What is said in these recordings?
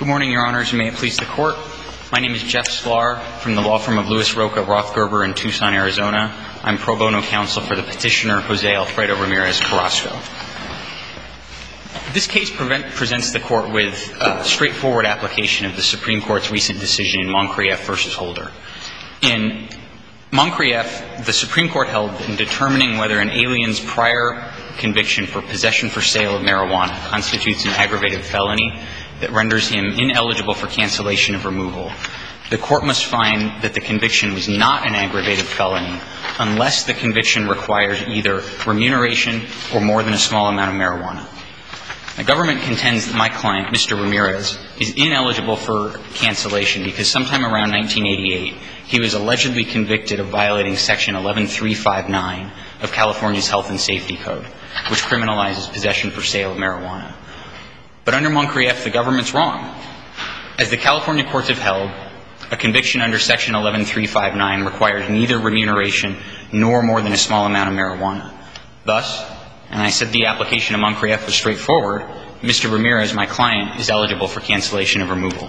Good morning, Your Honors, and may it please the Court. My name is Jeff Sklar from the law firm of Lewis Rocha Rothgerber in Tucson, Arizona. I'm pro bono counsel for the petitioner Jose Alfredo Ramirez Carrasco. This case presents the Court with a straightforward application of the Supreme Court's recent decision in Moncrief v. Holder. In Moncrief, the Supreme Court held in determining whether an alien's prior conviction for possession for sale of marijuana constitutes an aggravated felony that renders him ineligible for cancellation of removal, the Court must find that the conviction was not an aggravated felony unless the conviction requires either remuneration or more than a small amount of marijuana. The government contends that my client, Mr. Ramirez, is ineligible for cancellation because sometime around 1988, he was allegedly convicted of violating Section 11359 of California's Health and Safety Code, which criminalizes possession for sale of marijuana. But under Moncrief, the government's wrong. As the California courts have held, a conviction under Section 11359 requires neither remuneration nor more than a small amount of marijuana. Thus, and I said the application of Moncrief was straightforward, Mr. Ramirez, my client, is eligible for cancellation of removal.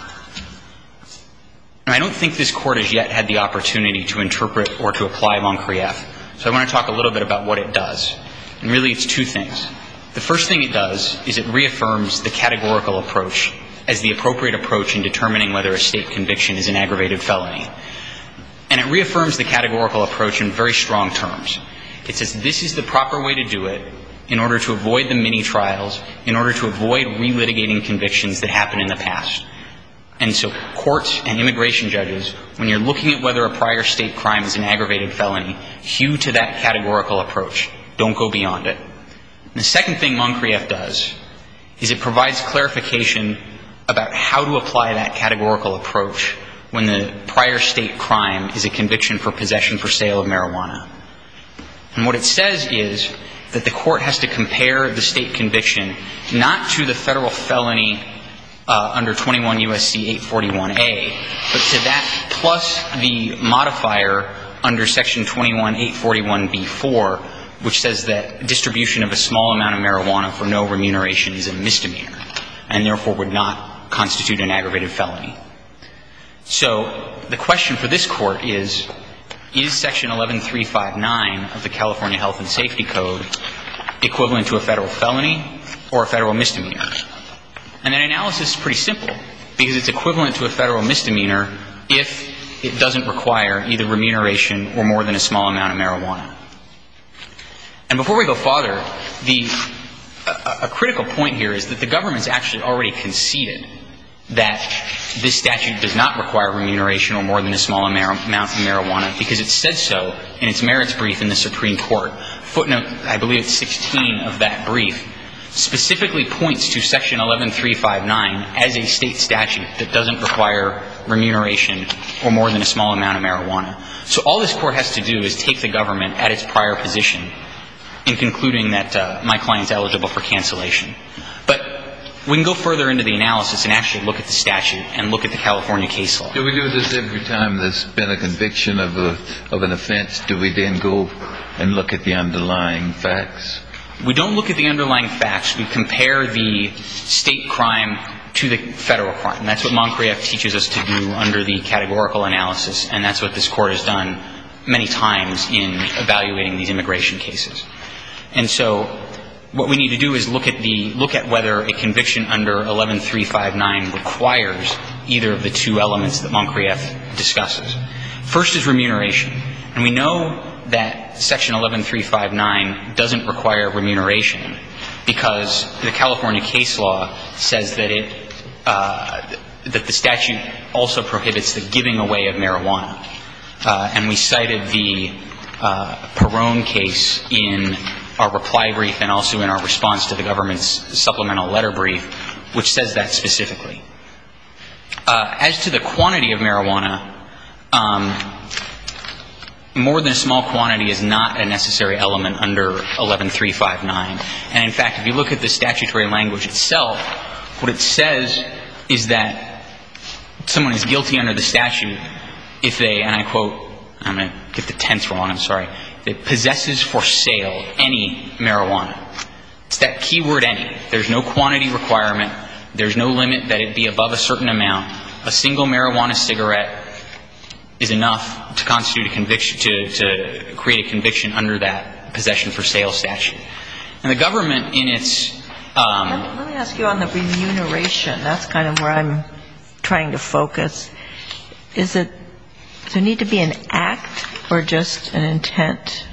And I don't think this Court has yet had the opportunity to interpret or to apply Moncrief, so I want to talk a little bit about what it does. And really, it's two things. The first thing it does is it reaffirms the categorical approach as the appropriate approach in determining whether a state conviction is an aggravated felony. And it reaffirms the categorical approach in very strong terms. It says this is the proper way to do it in order to avoid the mini-trials, in order to avoid relitigating convictions that happened in the past. And so courts and immigration judges, when you're looking at whether a prior state crime is an aggravated felony, hew to that categorical approach. Don't go beyond it. And the second thing Moncrief does is it provides clarification about how to apply that categorical approach when the prior state crime is a conviction for possession for sale of marijuana. And what it says is that the court has to compare the state conviction not to the federal felony under 21 U.S.C. 841A, but to that plus the modifier under Section 21 841B4, which says that distribution of a small amount of marijuana for no remuneration is a misdemeanor and therefore would not constitute an aggravated felony. So the question for this Court is Section 11359 of the California Health and Safety Code equivalent to a federal felony or a federal misdemeanor? And that analysis is pretty simple because it's equivalent to a federal misdemeanor if it doesn't require either remuneration or more than a small amount of marijuana. And before we go farther, a critical point here is that the government's actually already conceded that this statute does not require remuneration or more than a small amount of marijuana because it said so in its merits brief in the Supreme Court. Footnote, I believe it's 16 of that brief, specifically points to Section 11359 as a state statute that doesn't require remuneration or more than a small amount of marijuana. So all this Court has to do is take the government at its prior position in concluding that my client's eligible for cancellation. But we can go further into the analysis and actually look at the statute and look at the California case law. Do we do this every time there's been a conviction of an offense? Do we then go and look at the underlying facts? We don't look at the underlying facts. We compare the state crime to the federal crime. That's what Moncrief teaches us to do under the categorical analysis, and that's what this Court has done many times in evaluating these immigration cases. And so what we need to do is look at whether a conviction under 11359 requires either of the two elements that Moncrief discusses. First is remuneration. And we know that Section 11359 doesn't require remuneration because the California case law says that that the statute also prohibits the giving away of marijuana. And we cited the Perrone case in our reply brief and also in our response to the government's supplemental letter brief, which says that specifically. As to the quantity of marijuana, more than a small quantity is not a necessary element under 11359. And in fact, if you look at the statutory language itself, what it says is that someone is guilty under the statute if they, and I quote, I'm going to get the tense wrong, I'm sorry, that possesses for sale any marijuana. It's that key word, any. There's no quantity requirement. There's no limit that it be above a certain amount. A single marijuana cigarette is enough to constitute a conviction, to create a conviction under that possession for sale statute. And the government in its... Let me ask you on the remuneration. That's kind of where I'm trying to focus. Does there need to be an act or just an intent?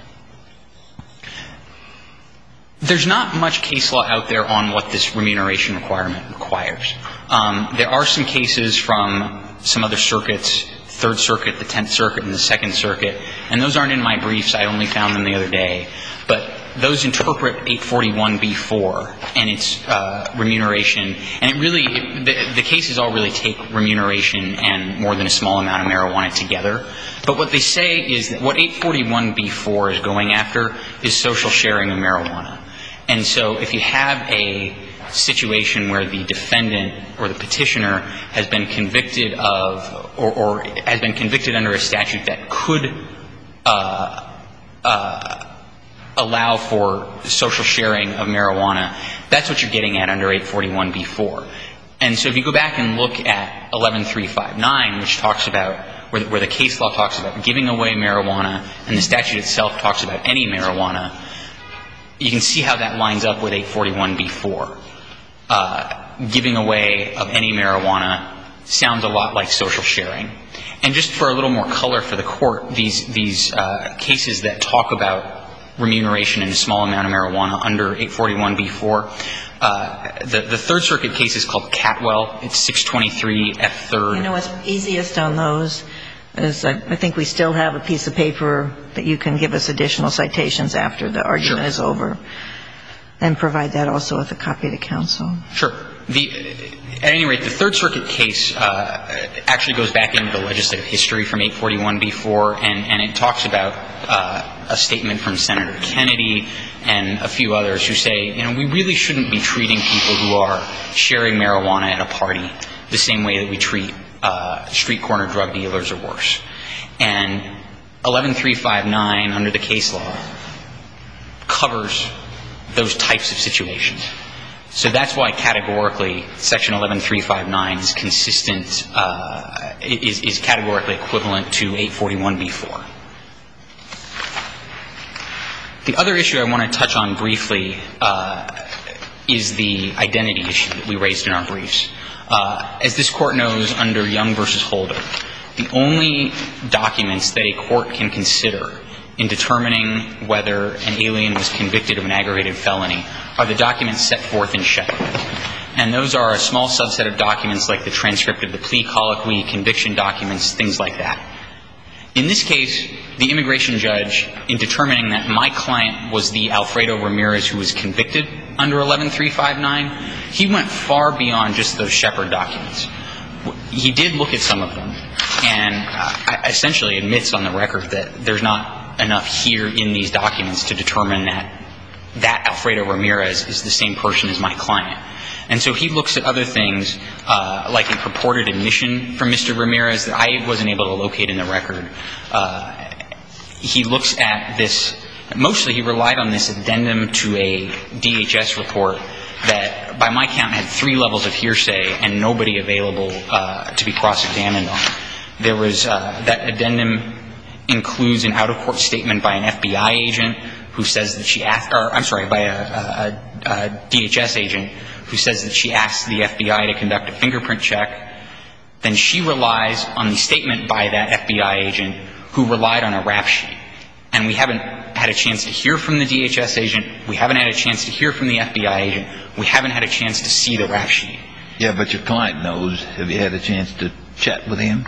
There's not much case law out there on what this remuneration requirement requires. There are some cases from some other circuits, Third Circuit, the Tenth Circuit, and the Second Circuit, and those aren't in my briefs. I only found them the other day. But those interpret 841b-4 and its remuneration, and it really, the cases all really take remuneration and more than a small amount of marijuana together. But what they say is that what 841b-4 is going after is social sharing of marijuana. And so if you have a situation where the defendant or the petitioner has been convicted of or has been convicted under a statute that could allow for social sharing of marijuana, that's what you're getting at under 841b-4. And so if you go back and look at 11359, which talks about, where the case law talks about giving away marijuana, and the statute itself talks about any marijuana, you can see how that lines up with 841b-4. Giving away of any marijuana sounds a lot like social sharing. And just for a little more color for the court, these cases that talk about remuneration in a small amount of marijuana under 841b-4, the Third Circuit case is called Catwell. It's 623 F3rd. You know what's easiest on those is I think we still have a piece of paper that you can give us additional citations after the argument is over, and provide that also with a copy to counsel. Sure. At any rate, the Third Circuit case actually goes back into the legislative history from 841b-4, and it talks about a statement from Senator Kennedy and a few others who say, we really shouldn't be treating people who are sharing marijuana at a party the same way that we treat street corner drug dealers or worse. And 11359 under the case law covers those types of situations. So that's why categorically Section 11359 is consistent, is categorically equivalent to 841b-4. The other issue I want to touch on briefly is the identity issue that we raised in our briefs. As this court knows, under Young v. Holder, the only documents that a court can consider in determining whether an alien was convicted of an aggravated felony are the documents set forth in Shepard. And those are a small subset of documents like the transcript of the plea colloquy, conviction documents, things like that. In this case, the immigration judge, in determining that my client was the Alfredo Ramirez who was convicted under 11359, he went far beyond just those Shepard documents. He did look at some of them and essentially admits on the record that there's not enough here in these documents to determine that Alfredo Ramirez is the same person as my client. And so he looks at other things, like a purported admission from Mr. Ramirez that I wasn't able to locate in the record. He looks at this, mostly he relied on this addendum to a DHS report that, by my count, had 3 levels of hearsay and nobody available to be cross-examined on. There was, that addendum includes an out-of-court statement by an FBI agent who says that she asked, or I'm sorry, by a DHS agent who says that she asked the FBI to conduct a fingerprint check. Then she relies on the statement by that FBI agent who relied on a rap sheet. And we haven't had a chance to hear from the DHS agent. We haven't had a chance to hear from the FBI agent. We haven't had a chance to see the rap sheet. Yeah, but your client knows. Have you had a chance to chat with him?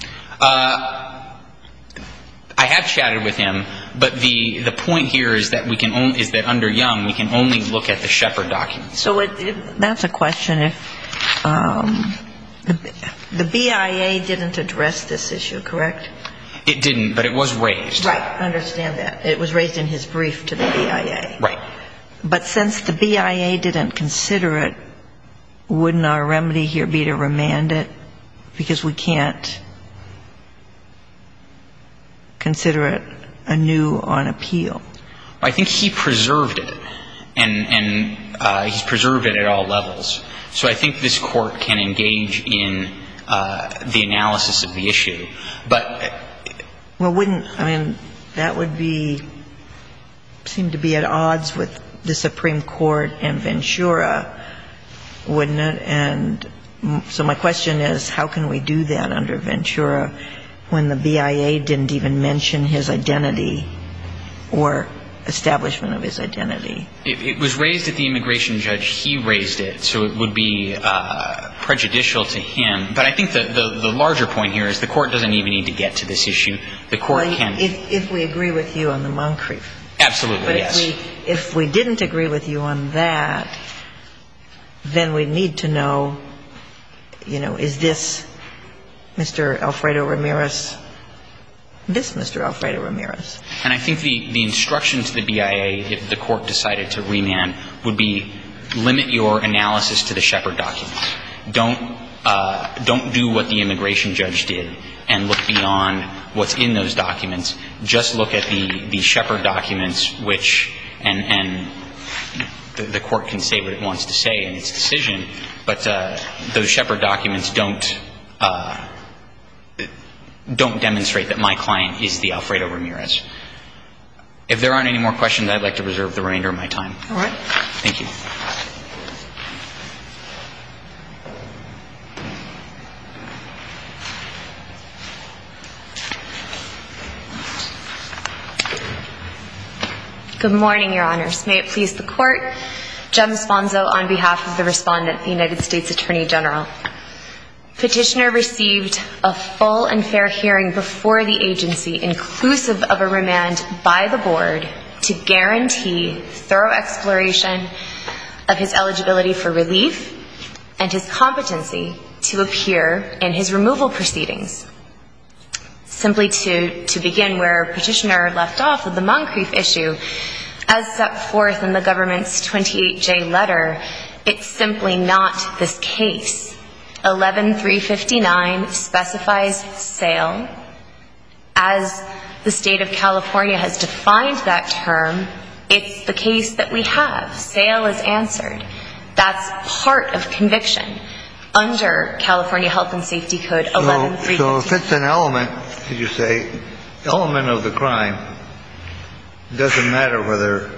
I have chatted with him, but the point here is that we can only, is that under Young we can only look at the Shepard documents. So that's a question. If the BIA didn't address this issue, correct? It didn't, but it was raised. Right, I understand that. It was raised in his brief to the BIA. Right. But since the BIA didn't consider it, wouldn't our remedy here be to remand it? Because we can't consider it anew on appeal. I think he preserved it. and he's preserved it at all levels. So I think this court can engage in the analysis of the issue. But well, that would seem to be at odds with the Supreme Court and Ventura, wouldn't it? And so my question is, how can we do that under Ventura when the BIA didn't even mention his identity or establishment of his identity? It was raised at the immigration judge. He raised it, so it would be prejudicial to him. But I think the larger point here is the court doesn't even need to get to this issue. The court can. If we agree with you on the Moncrief. Absolutely, yes. But if we didn't agree with you on that, then we need to know, is this Mr. Alfredo Ramirez? This Mr. Alfredo Ramirez. And I think the instruction to the BIA, if the court decided to remand, would be limit your analysis to the Shepard documents. Don't do what the immigration judge did and look beyond what's in those documents. Just look at the Shepard documents, which and the court can say what it wants to say in its decision, but those Shepard documents don't demonstrate that my client is the Alfredo Ramirez. If there aren't any more questions, I'd like to reserve the remainder of my time. All right. Thank you. Good morning, Your Honors. May it please the Court. Jem Sponzo on behalf of the Respondent, the United States Attorney General. Petitioner received a full and fair hearing before the agency, inclusive of a remand by the Board, to guarantee thorough exploration of his eligibility for relief and his competency to appear in his removal proceedings. Simply to begin where Petitioner left off with the Moncrief issue, as set forth in the government's 28J letter, it's simply not this case. 11359 specifies sale. As the state of California has defined that term, it's the case that we have. Sale is answered. That's part of conviction under California Health and Safety Code 11359. So if it's an element, as you say, element of the crime, it doesn't matter whether,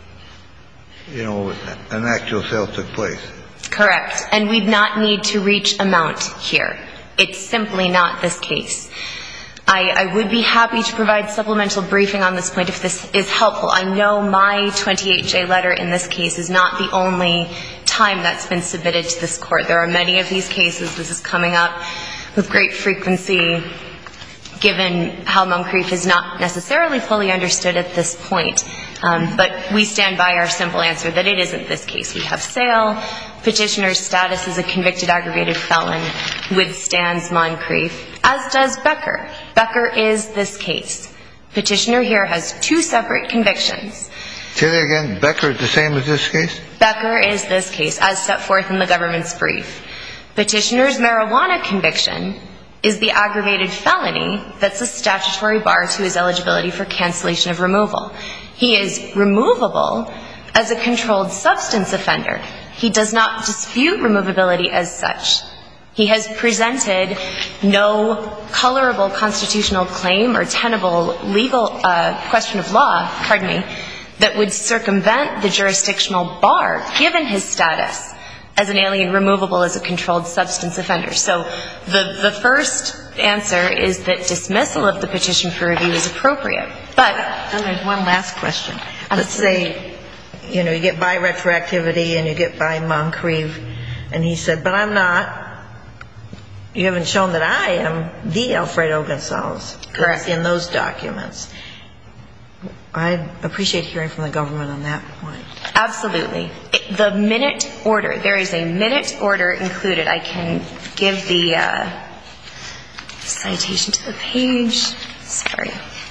an actual sale took place. Correct. And we'd not need to reach amount here. It's simply not this case. I would be happy to provide supplemental briefing on this point if this is helpful. I know my 28J letter in this case is not the only time that's been submitted to this Court. There are many of these cases. This is coming up with great frequency, given how Moncrief is not necessarily fully understood at this point. But we stand by our simple answer that it isn't this case. We have sale. Petitioner's status as a convicted aggravated felon withstands Moncrief, as does Becker. Becker is this case. Petitioner here has two separate convictions. Say that again. Becker is the same as this case? Becker is this case, as set forth in the government's brief. Petitioner's marijuana conviction is the aggravated felony that's a statutory bar to his eligibility for cancellation of removal. He is removable as a controlled substance offender. He does not dispute removability as such. He has presented no colorable constitutional claim or tenable legal question of law, that would circumvent the jurisdictional bar, given his status as an alien removable as a controlled substance offender. So the first answer is that dismissal of the petition for review is appropriate. But and there's one last question. Let's say, you get by retroactivity and you get by Moncrief, and he said, but I'm not. You haven't shown that I am the Alfredo Gonzalez. Correct. In those documents. I appreciate hearing from the government on that point. Absolutely. The minute order, there is a minute order included. I can give the citation to the page. Sorry.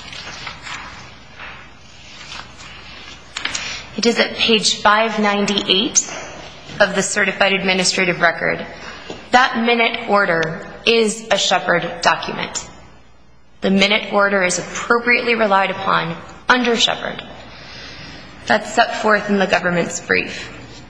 It is at page 598 of the certified administrative record. That minute order is a Shepard document. The minute order is appropriately relied upon under Shepard. That's set forth in the government's brief.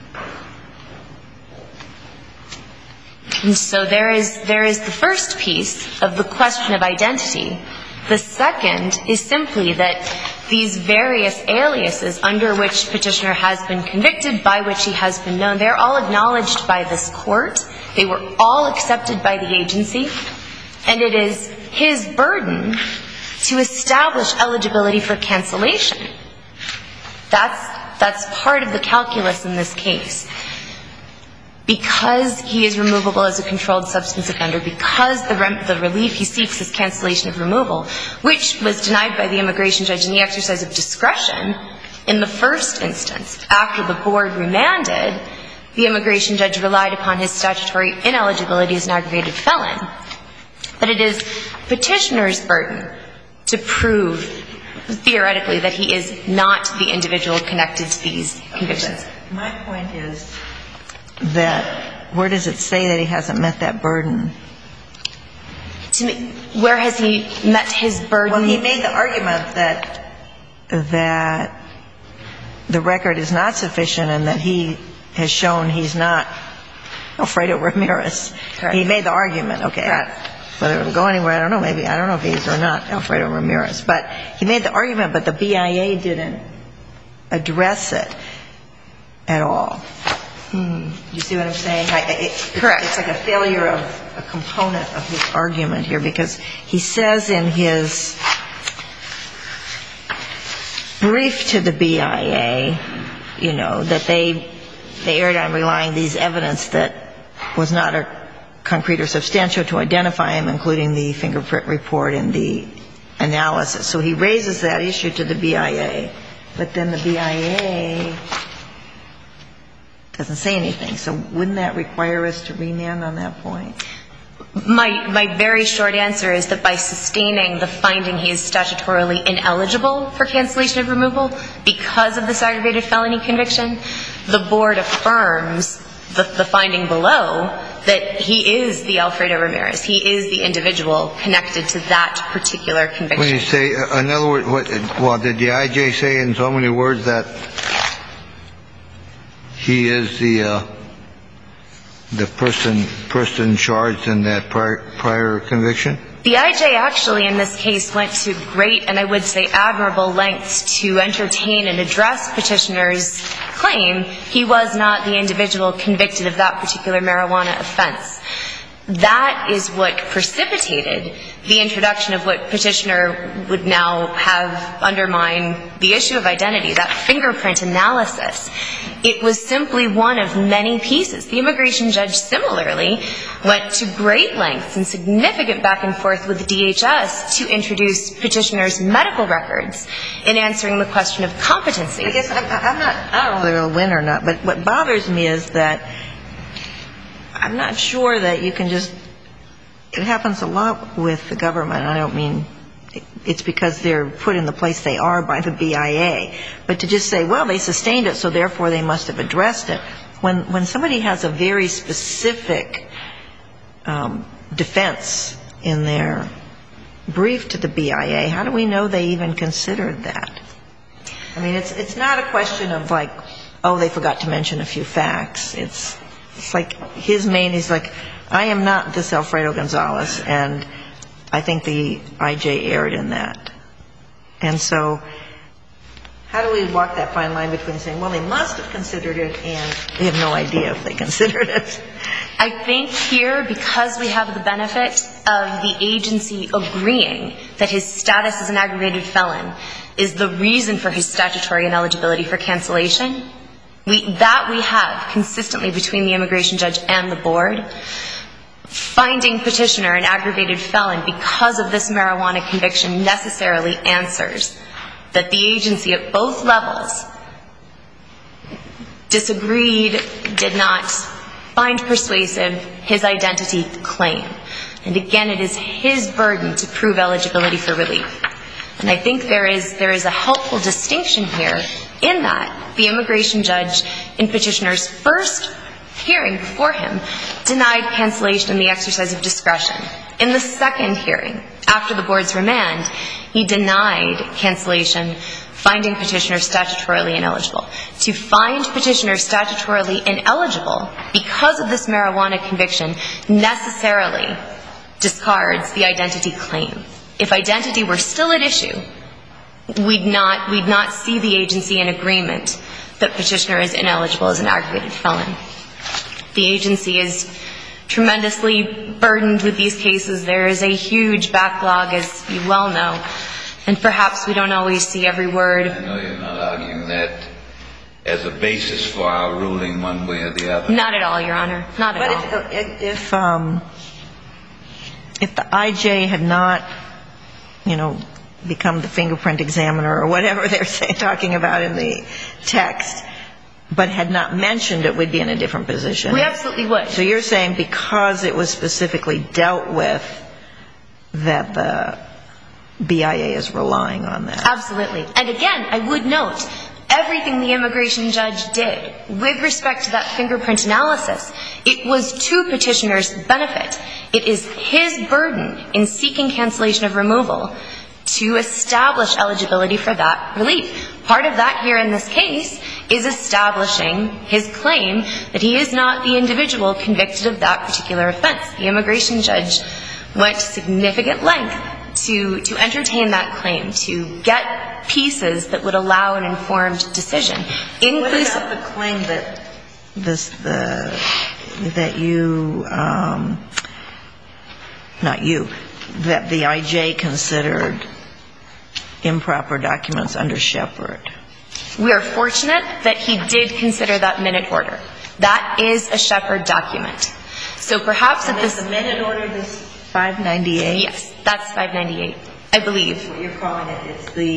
And so there is the first piece of the question of identity. The second is simply that these various aliases under which petitioner has been convicted, by which he has been known, they're all acknowledged by this court. They were all accepted by the agency. And it is his burden to establish eligibility for cancellation. That's part of the calculus in this case. Because he is removable as a controlled substance offender, because the relief he seeks is cancellation of removal, which was denied by the immigration judge in the exercise of discretion in the first instance. After the board remanded, the immigration judge relied upon his statutory ineligibility as an aggravated felon. But it is petitioner's burden to prove, theoretically, that he is not the individual connected to these convictions. My point is that where does it say that he hasn't met that burden? Where has he met his burden? Well, he made the argument that the record is not sufficient and that he has shown he's not Alfredo Ramirez. Correct. He made the argument, okay. Correct. Whether it will go anywhere, I don't know. Maybe, I don't know if he's or not Alfredo Ramirez. But he made the argument, but the BIA didn't address it at all. You see what I'm saying? Correct. It's like a failure of a component of his argument here, because he says in his brief to the BIA, you know, that they erred on relying these evidence that was not a concrete or substantial to identify him, including the fingerprint report and the analysis. So he raises that issue to the BIA, but then the BIA doesn't say anything. So wouldn't that require us to remand on that point? My very short answer is that by sustaining the finding he is statutorily ineligible for cancellation of removal because of this aggravated felony conviction, the board affirms the finding below that he is the Alfredo Ramirez. He is the individual connected to that particular conviction. When you say, in other words, well, did the IJ say in so many words that he is the person charged in that prior conviction? The IJ actually in this case went to great, and I would say admirable, lengths to entertain and address petitioner's claim he was not the individual convicted of that particular marijuana offense. That is what precipitated the introduction of what petitioner would now have undermine the issue of identity, that fingerprint analysis. It was simply one of many pieces. The immigration judge similarly went to great lengths and significant back and forth with the DHS to introduce petitioner's medical records in answering the question of competency. I guess I don't know whether it'll win or not, but what bothers me is that I'm not sure that you can just, it happens a lot with the government. I don't mean it's because they're put in the place they are by the BIA, but to just say, well, they sustained it, so therefore they must have addressed it. When somebody has a very specific defense in their brief to the BIA, how do we know they even considered that? I mean, it's not a question of like, oh, they forgot to mention a few facts. It's like his main, he's like, I am not this Alfredo Gonzalez, and I think the IJ erred in that. And so how do we walk that fine line between saying, well, they must have considered it, and we have no idea if they considered it? I think here, because we have the benefit of the agency agreeing that his status as an aggravated felon is the reason for his statutory ineligibility for cancellation, that we have consistently between the immigration judge and the board. Finding petitioner an aggravated felon because of this marijuana conviction necessarily answers that the agency at both levels disagreed, did not find persuasive his identity claim. And again, it is his burden to prove eligibility for relief. And I think there is a helpful distinction here in that the immigration judge in petitioner's first hearing before him denied cancellation in the exercise of discretion. In the second hearing, after the board's remand, he denied cancellation finding petitioner statutorily ineligible. To find petitioner statutorily ineligible because of this marijuana conviction necessarily discards the identity claim. If identity were still at issue, we'd not see the agency in agreement that petitioner is ineligible as an aggravated felon. The agency is tremendously burdened with these cases. There is a huge backlog, as you well know, and perhaps we don't always see every word. I know you're not arguing that as a basis for our ruling one way or the other. Not at all, Your Honor. Not at all. But if the IJ had not, become the fingerprint examiner or whatever they're talking about in the text, but had not mentioned it, we'd be in a different position. We absolutely would. So you're saying because it was specifically dealt with that the BIA is relying on that? Absolutely. And again, I would note, everything the immigration judge did with respect to that fingerprint analysis, it was to petitioner's benefit. It is his burden in seeking cancellation of removal to establish eligibility for that relief. Part of that here in this case is establishing his claim that he is not the individual convicted of that particular offense. The immigration judge went to significant length to entertain that claim, to get pieces that would allow an informed decision. What about the claim that that the IJ considered improper documents under Shepard? We are fortunate that he did consider that minute order. That is a Shepard document. So perhaps at this... And is the minute order this 598? Yes, that's 598, I believe. What you're calling it,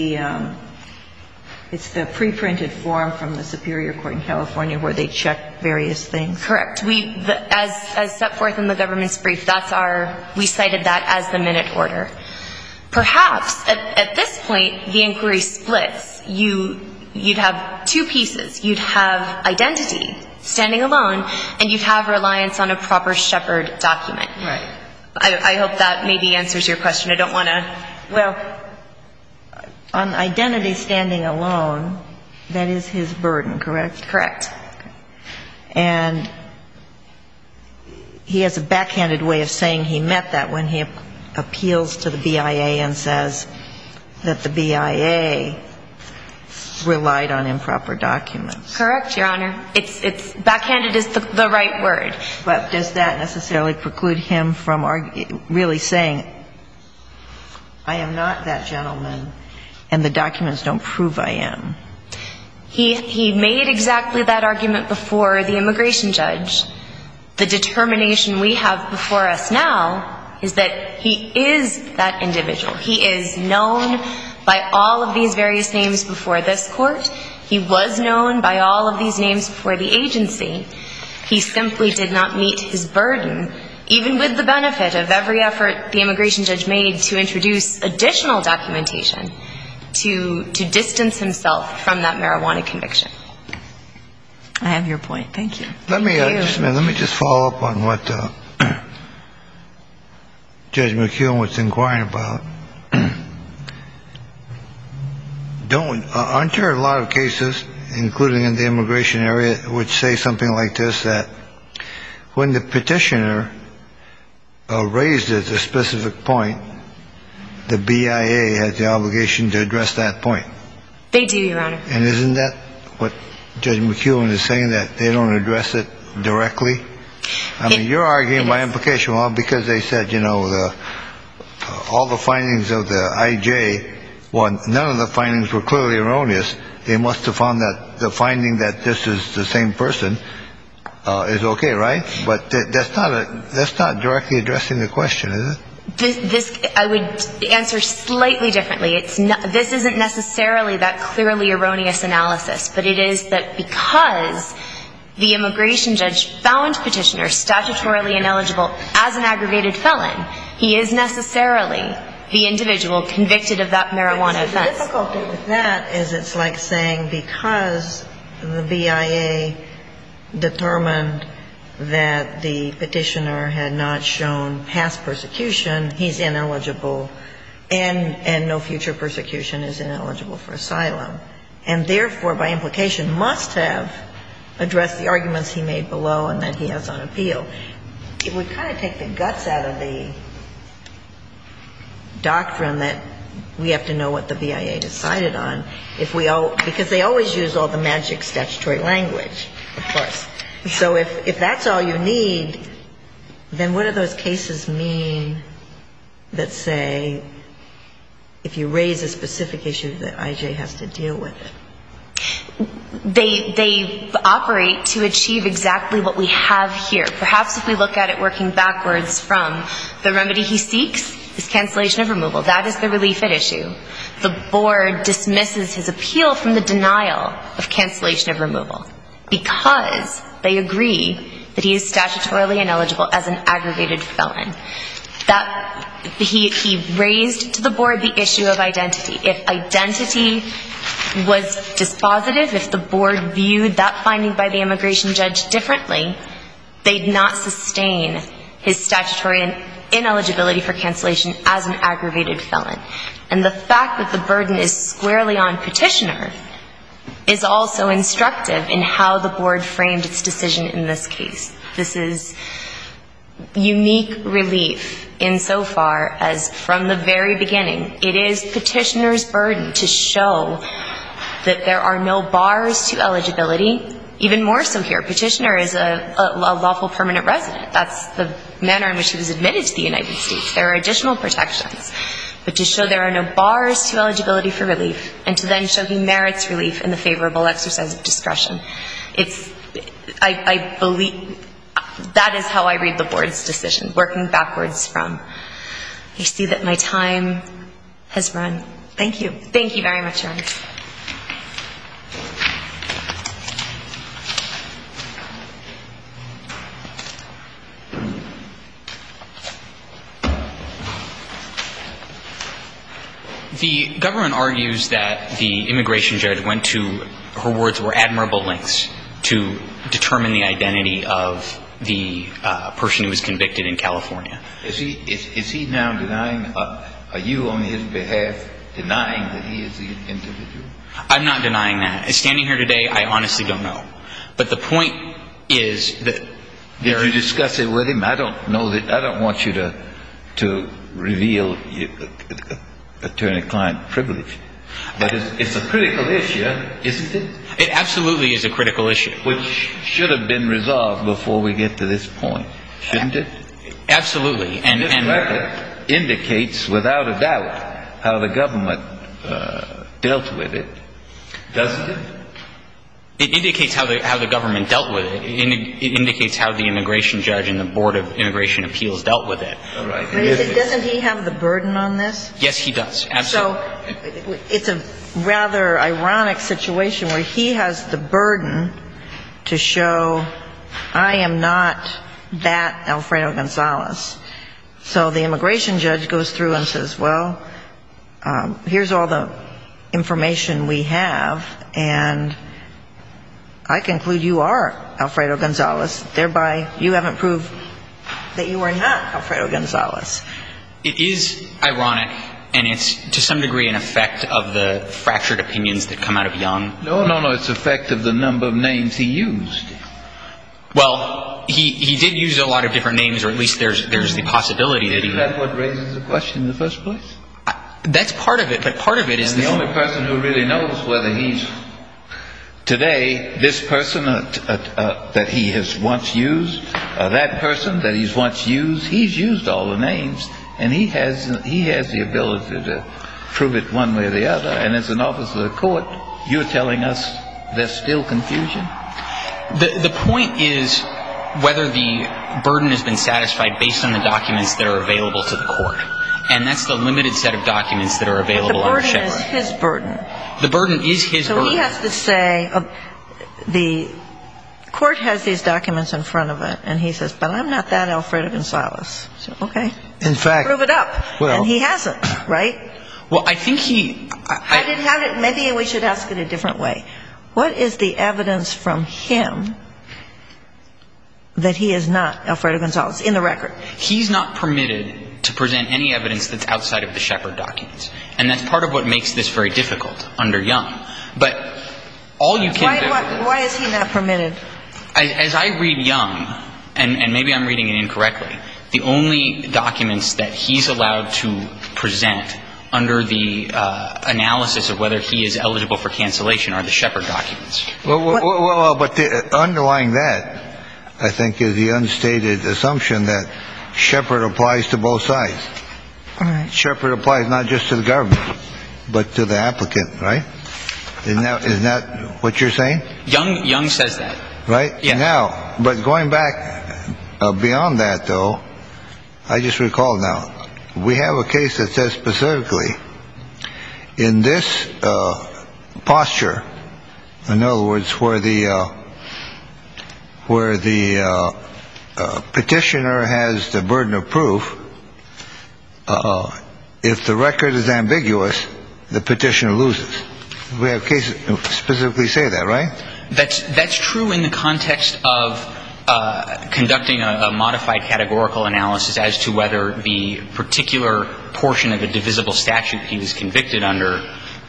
it's the pre-printed form from the Superior Court in California where they check various things? Correct. As set forth in the government's brief, we cited that as the minute order. Perhaps at this point the inquiry splits. You'd have two pieces. You'd have identity standing alone, and you'd have reliance on a proper Shepard document. Right. I hope that maybe answers your question. I don't want to... Well, on identity standing alone, that is his burden, correct? Correct. And he has a backhanded way of saying he met that when he appeals to the BIA and says that the BIA relied on improper documents. Correct, Your Honor. It's backhanded is the right word. But does that necessarily preclude him from really saying, I am not that gentleman, and the documents don't prove I am? He made exactly that argument before the immigration judge. The determination we have before us now is that he is that individual. He is known by all of these various names before this court. He was known by all of these names before the agency. He simply did not meet his burden, even with the benefit of every effort the immigration judge made to introduce additional documentation to distance himself from that marijuana conviction. I have your point. Thank you. Let me just follow up on what Judge McKeown was inquiring about. Aren't there a lot of cases, including in the immigration area, which say something like this, that when the petitioner raises a specific point, the BIA has the obligation to address that point? They do, Your Honor. And isn't that what Judge McKeown is saying, that they don't address it directly? I mean, you're arguing by implication, well, because they said, all the findings of the IJ, well, none of the findings were clearly erroneous. They must have found that the finding that this is the same person is okay, right? But that's not directly addressing the question, is it? I would answer slightly differently. This isn't necessarily that clearly erroneous analysis, but it is that because the immigration judge found petitioner statutorily ineligible as an aggravated felon, he is necessarily the individual convicted of that marijuana offense. The difficulty with that is it's like saying because the BIA determined that the petitioner had not shown past persecution, he's ineligible And no future persecution is ineligible for asylum. And therefore, by implication, must have addressed the arguments he made below and that he has on appeal. It would kind of take the guts out of the doctrine that we have to know what the BIA decided on because they always use all the magic statutory language, of course. So if that's all you need, then what do those cases mean that say if you raise a specific issue that IJ has to deal with it? They operate to achieve exactly what we have here. Perhaps if we look at it working backwards from the remedy he seeks is cancellation of removal. That is the relief at issue. The board dismisses his appeal from the denial of cancellation of removal because they agree that he is statutorily ineligible as an aggravated felon. That he raised to the board the issue of identity. If identity was dispositive, if the board viewed that finding by the immigration judge differently, they'd not sustain his statutory ineligibility for cancellation as an aggravated felon. And the fact that the burden is squarely on petitioner is also instructive in how the board framed its decision in this case. This is unique relief insofar as from the very beginning, it is petitioner's burden to show that there are no bars to eligibility. Even more so here, petitioner is a lawful permanent resident. That's the manner in which he was admitted to the United States. There are additional protections. But to show there are no bars to eligibility for relief and to then show he merits relief in the favorable exercise of discretion. I believe that is how I read the board's decision, working backwards from. I see that my time has run. Thank you. Thank you very much, Your Honor. The government argues that the immigration judge went to, her words were admirable lengths, to determine the identity of the person who was convicted in California. Is he now denying, are you on his behalf denying that he is the individual? I'm not denying that. Standing here today, I honestly don't know. But the point is that Did you discuss it with him? I don't know that. I don't want you to reveal attorney-client privilege. But it's a critical issue, isn't it? It absolutely is a critical issue. Which should have been resolved before we get to this point, shouldn't it? Absolutely. And this record indicates without a doubt how the government dealt with it, doesn't it? It indicates how the government dealt with it. It indicates how the immigration judge and the Board of Immigration Appeals dealt with it. All right. But doesn't he have the burden on this? Yes, he does. Absolutely. So it's a rather ironic situation where he has the burden to show I am not that Alfredo Gonzalez. So the immigration judge goes through and says, well, here's all the information we have, and I conclude you are Alfredo Gonzalez. Thereby, you haven't proved that you are not Alfredo Gonzalez. It is ironic, and it's to some degree an effect of the fractured opinions that come out of Young. No. It's the effect of the number of names he used. Well, he did use a lot of different names, or at least there's the possibility that he... Is that what raises the question in the first place? That's part of it, but part of it is... And the only person who really knows whether he's... Today, this person that he has once used, that person that he's once used, he's used all the names, and he has the ability to prove it one way or the other. And as an officer of the court, you're telling us there's still confusion? The point is whether the burden has been satisfied based on the documents that are available to the court. And that's the limited set of documents that are available under Shepard. The burden is his burden. The burden is his burden. So he has to say, the court has these documents in front of it, and he says, but I'm not that Alfredo Gonzalez. So, okay. In fact... Prove it up. Well, and he hasn't, right? Well, I think he... Maybe we should ask it a different way. What is the evidence from him that he is not Alfredo Gonzalez in the record? He's not permitted to present any evidence that's outside of the Shepard documents. And that's part of what makes this very difficult under Young. But all you can do... Why is he not permitted? As I read Young, and maybe I'm reading it incorrectly, the only documents that he's allowed to present under the analysis of whether he is eligible for cancellation are the Shepard documents. Well, but underlying that, I think, is the unstated assumption that Shepard applies to both sides. All right. Shepard applies not just to the government, but to the applicant, right? Isn't that what you're saying? Young says that. Right? Yes. Now, but going back beyond that, though, I just recalled now, we have a case that says specifically, in this posture, in other words, where the petitioner has the burden of proof, if the record is ambiguous, the petitioner loses. We have cases specifically say that, right? That's true in the context of conducting a modified categorical analysis as to whether the particular portion of a divisible statute he was convicted under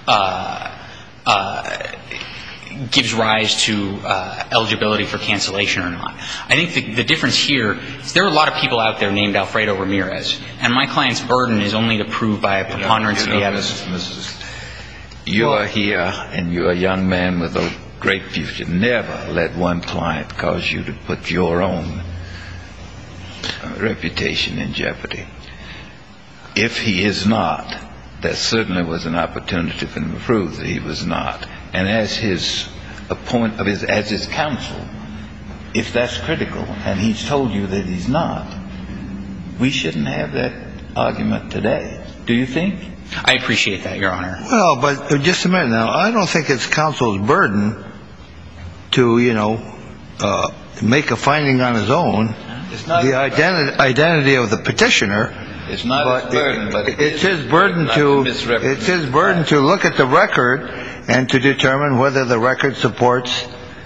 gives rise to eligibility for cancellation or not. I think the difference here is there are a lot of people out there named Alfredo Ramirez, and my client's burden is only to prove by a preponderance of the evidence. You are here, and you're a young man with a great future. Never let one client cause you to put your own reputation in jeopardy. If he is not, there certainly was an opportunity for him to prove that he was not. And as his counsel, if that's critical, and he's told you that he's not, we shouldn't have that argument today. Do you think? I appreciate that, Your Honor. Well, but just a minute now. I don't think it's counsel's burden to, make a finding on his own. It's not the identity of the petitioner. It's not his burden, but it's his burden to look at the record and to determine whether the record supports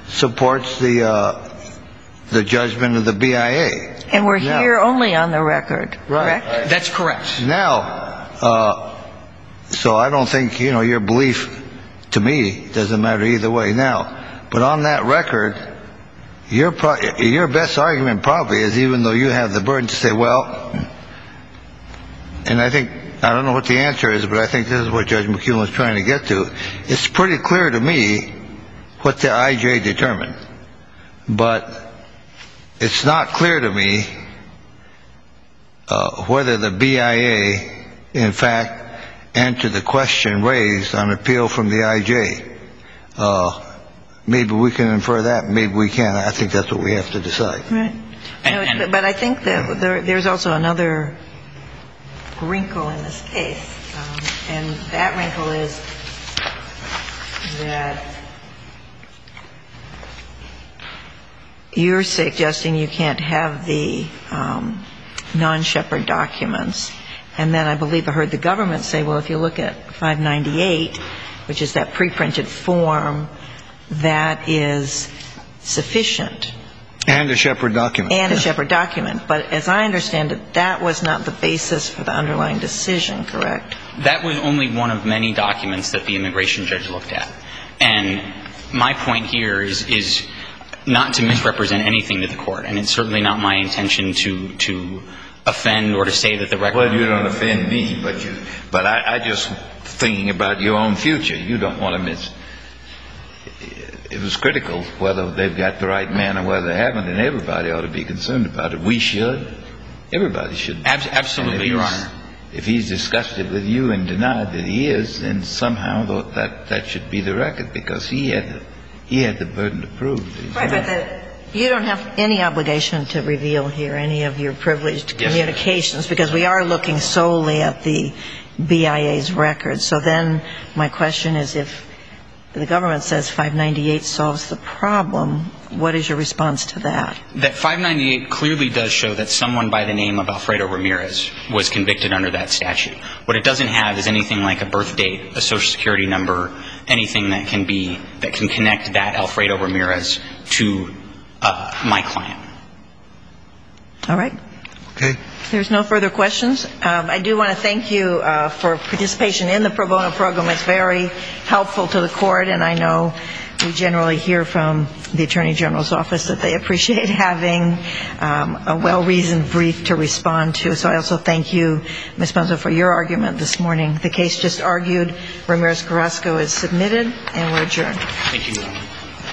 the judgment of the BIA. And we're here only on the record, correct? Right. That's correct. Now, so I don't think, your belief to me doesn't matter either way. Now, but on that record, your best argument probably is, even though you have the burden to say, well, and I don't know what the answer is, but I think this is what Judge McKeown was trying to get to. It's pretty clear to me what the IJ determined. But it's not clear to me whether the BIA, in fact, answered the question raised on appeal from the IJ. Maybe we can infer that. Maybe we can't. I think that's what we have to decide. Right. But I think that there's also another wrinkle in this case. And that wrinkle is that you're suggesting you can't have the non-Shepard documents. And then I believe I heard the government say, well, if you look at 598, which is that preprinted form, that is sufficient. And a Shepard document. And a Shepard document. But as I understand it, that was not the basis for the underlying decision, correct? That was only one of many documents that the immigration judge looked at. And my point here is not to misrepresent anything to the court. And it's certainly not my intention to offend or to say that the record... Well, you don't offend me, but I just thinking about your own future. You don't want to miss... It was critical whether they've got the right man or whether they haven't, and everybody ought to be concerned about it. We should. Everybody should. Absolutely, Your Honor. If he's discussed it with you and denied that he is, then somehow that should be the record, because he had the burden to prove. Right, but you don't have any obligation to reveal here any of your privileged communications, because we are looking solely at the BIA's record. So then my question is, if the government says 598 solves the problem, what is your response to that? That 598 clearly does show that someone by the name of Alfredo Ramirez was convicted under that statute. What it doesn't have is anything like a birth date, a social security number, anything that can connect that Alfredo Ramirez to my client. All right. Okay. There's no further questions. I do want to thank you for participation in the pro bono program. It's very helpful to the court, and I know we generally hear from the Attorney General's office that they appreciate having a well-reasoned brief to respond to. So I also thank you, Ms. Ponzo, for your argument this morning. The case just argued, Ramirez-Carrasco is submitted, and we're adjourned. Thank you, Your Honor.